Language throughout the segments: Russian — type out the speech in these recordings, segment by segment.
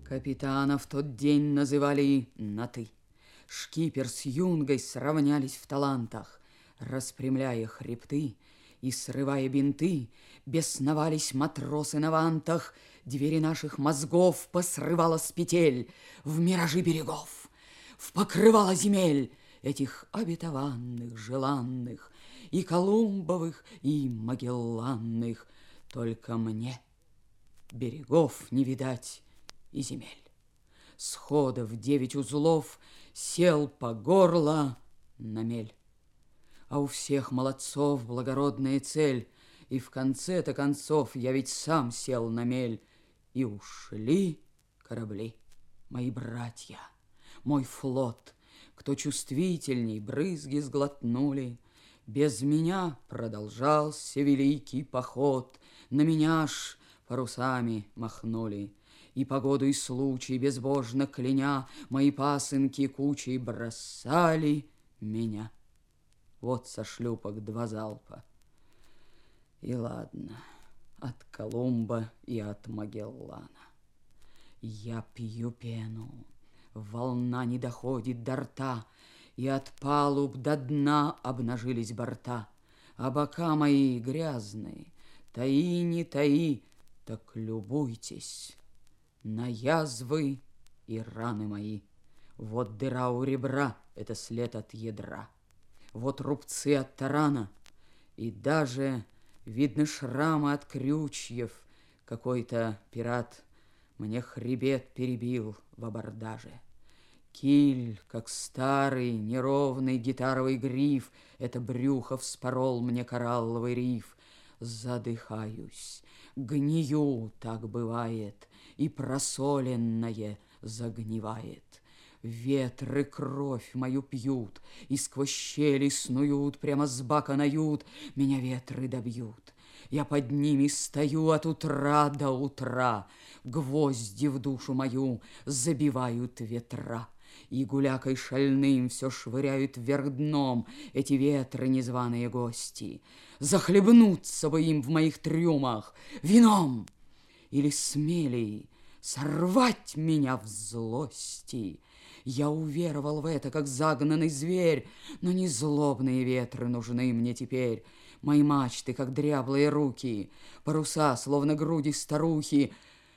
Капитана в тот день называли на «ты». Шкипер с юнгой сравнялись в талантах. Распрямляя хребты и срывая бинты, бесновались матросы на вантах. Двери наших мозгов посрывала с петель в миражи берегов, в покрывало земель этих обетованных, желанных, и Колумбовых, и Магелланных. Только мне берегов не видать и земель. Схода в 9 узлов сел по горло на мель. А у всех молодцов благородная цель, и в конце-то концов я ведь сам сел на мель. И ушли корабли, мои братья, мой флот. Кто чувствительней, брызги сглотнули. Без меня продолжался великий поход. На меня ж парусами махнули. И погоду и случай, безбожно кляня, мои пасынки кучей бросали меня. Вот со шлюпок 2 залпа. И ладно, от Колумба и от Магеллана. Я пью пену, волна не доходит до рта, и от палуб до дна обнажились борта. А бока мои грязные, таи не таи, так любуйтесь на язвы и раны мои. Вот дыра у ребра, это след от ядра. Вот рубцы от тарана, и даже видны шрамы от крючьев. Какой-то пират мне хребет перебил в абордаже. Киль, как старый неровный гитаровый гриф, это брюхо вспорол мне коралловый риф. Задыхаюсь, гнию, так бывает, и просоленное загнивает. Ветры кровь мою пьют, и сквозь щели снуют, прямо с бака на ют, меня ветры добьют. Я под ними стою от утра до утра, гвозди в душу мою забивают ветра. И гулякой шальным все швыряют вверх дном эти ветры незваные гости. Захлебнуться бы им в моих трюмах вином, или смелей сорвать меня в злости. Я уверовал в это, как загнанный зверь, но не злобные ветры нужны мне теперь. Мои мачты, как дряблые руки, паруса, словно груди старухи.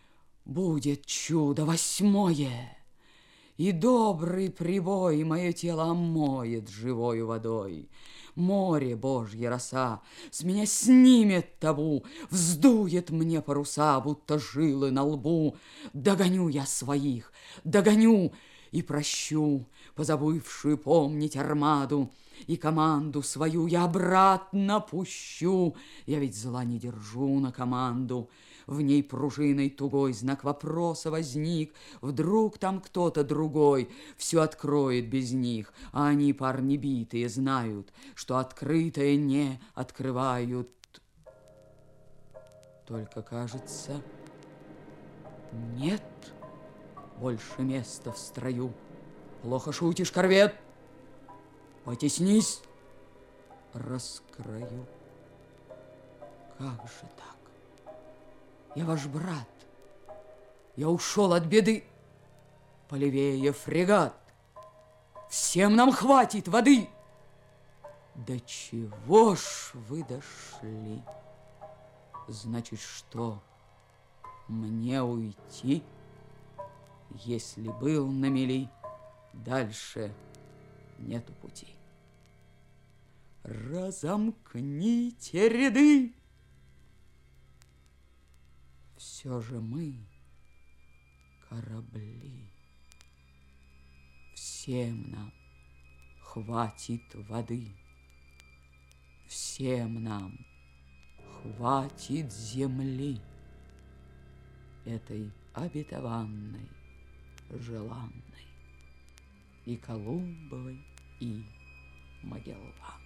Будет чудо 8-е, и добрый прибой мое тело омоет живою водой. Море, Божья роса, с меня снимет табу, вздует мне паруса, будто жилы на лбу. Догоню я своих, догоню и прощу позабывшую помнить армаду, и команду свою я обратно пущу. Я ведь зла не держу на команду. В ней пружиной тугой знак вопроса возник. Вдруг там кто-то другой все откроет без них, а они, парни битые, знают, что открытое не открывают. Только, кажется, нет больше места в строю. Плохо шутишь, корвет? Потеснись, раскрою. Как же так? Я ваш брат. Я ушел от беды. Полевее фрегат. Всем нам хватит воды. До чего ж вы дошли? Значит, что, мне уйти? Если был на мели, дальше нету пути. Разомкните ряды. Все же мы корабли. Всем нам хватит воды. Всем нам хватит земли, этой обетованной, желанной, и Колумбовой, и Магеллана.